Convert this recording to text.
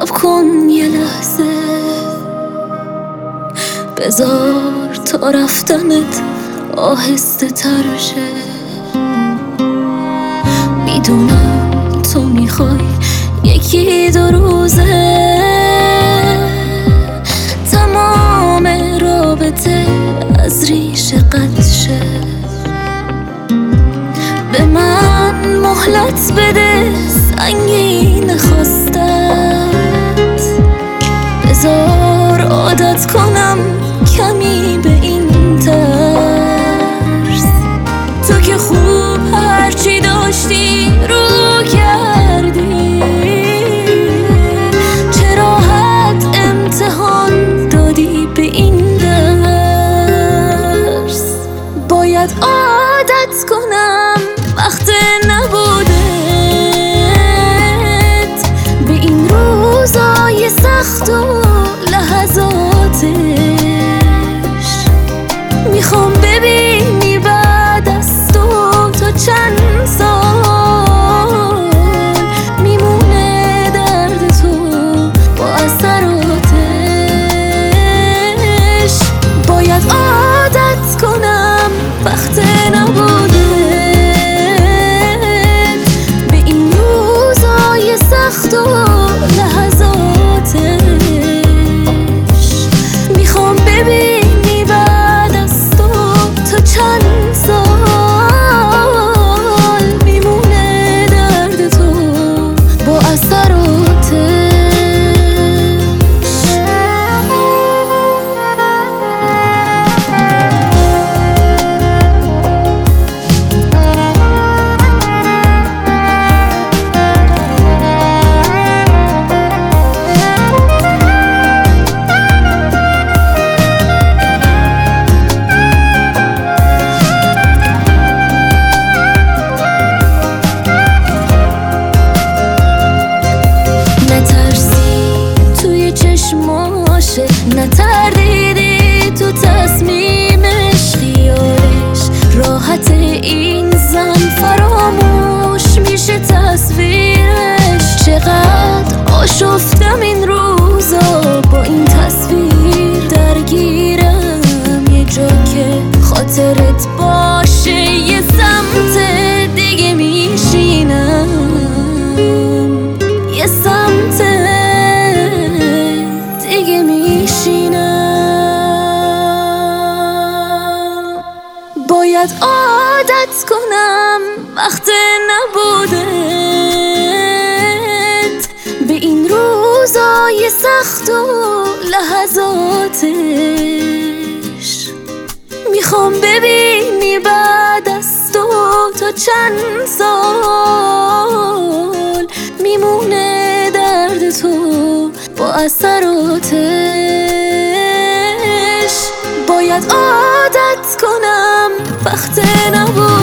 صبر کن یه لحظه، بذار تا رفتنت آهسته تر شه. میدونم تو میخوای یکی دو روزه تمام رابطه از ریشه قطع شه. به من مهلت بده، سنگین خواستت، بذار عادت کنم کمی به این ترس. تو که خوب هرچی داشتی رو کردی، چه راحت امتحان دادی به این درس. باید عادت کنم وقت نبودت به این روزای سخت و لحظاتش. میخوام ببینی بعد از تو تا چند سال میمونه درد تو با اثراتش. باید عادت کنم وقت نبودت به این روزای سخت و لحظاتش. میخوام ببینی بعد از تو تا چند سال میمونه درد تو با اثراتش. نتردیدی تو تصمیمش، خیالش راحت این زن فراموش میشه تصویرش. چقدر آشفتم این روزا با این تصویر، درگیرم یه جا که خاطرت باشه، یه سمت دیگه میشینم، یه سمت دیگه میشینم. باید عادت کنم وقت نبودت به این روزای سخت و لحظاتش. میخوام ببینی بعد از تو تا چند سال میمونه درد تو با اثراتش. باید عادت کنم وقت نبود